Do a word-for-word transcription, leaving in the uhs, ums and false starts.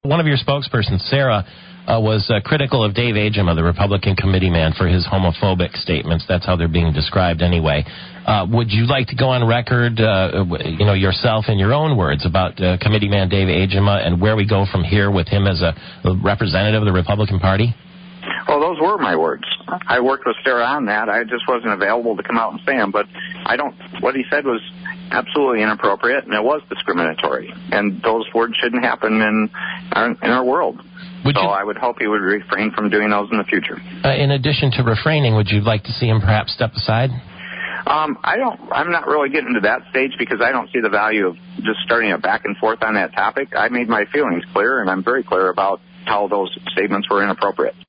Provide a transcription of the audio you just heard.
one of your spokespersons, Sarah, uh, was uh, critical of Dave Agema, the Republican committee man, for his homophobic statements. That's how they're being described anyway. Uh, would you like to go on record, uh, you know, yourself in your own words about uh, committee man Dave Agema and where we go from here with him as a, a representative of the Republican Party? Well, those were my words. I worked with Sarah on that. I just wasn't available to come out and say them. But I don't. What he said was absolutely inappropriate, and it was discriminatory. And those words shouldn't happen in our, in our world. Would so you, I would hope he would refrain from doing those in the future. Uh, in addition to refraining, would you like to see him perhaps step aside? Um, I don't. I'm not really getting to that stage because I don't see the value of just starting a back and forth on that topic. I made my feelings clear, and I'm very clear about how those statements were inappropriate.